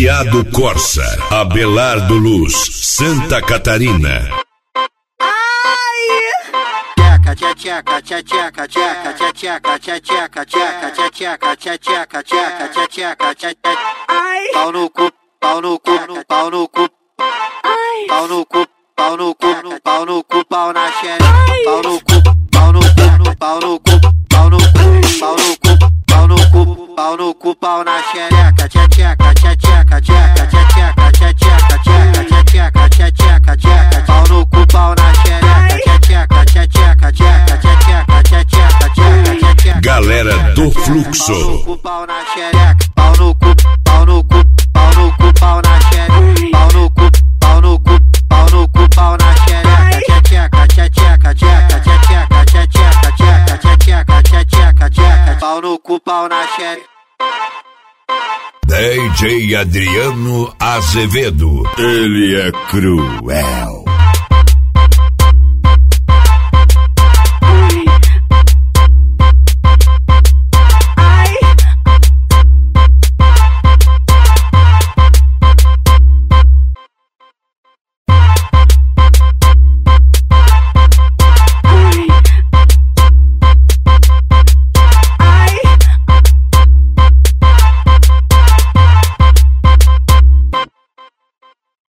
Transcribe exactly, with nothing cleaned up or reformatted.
Lajeado Corsa, Abelardo Luz, Santa Catarina. Tcheca, tcheca, tcheca, tcheca, tcheca, tcheca, tcheca, tcheca, tcheca, tcheca, tcheca, tcheca, tcheca. Pau no cu, pau no cu, pau no cu. Pau no cu, pau no cu, pau no cu, pau na xereca. Pau no cu, pau no cu, pau no cu, pau no cu, pau no cu, pau no cu, pau no cu, pau na xereca. Tcheca, tcheca, tcheca, tcheca, tcheca, tcheca, tcheca, tcheca, tcheca. Pau no cu, pau na xereca. Tcheca, tcheca, tcheca, tcheca, tcheca, tcheca. Galera do Fluxo. Pau no cu, pau na xereca. Pau no cu, pau no cu, pau no cu, pau na xereca. Pau no cu, pau no cu, pau no cu, pau na xereca. Tcheca, tcheca, tcheca, tcheca, tcheca, tcheca, tcheca, tcheca, tcheca. Pau no cu, pau na xereca. D J Adriano Azevedo. Ele é cruel.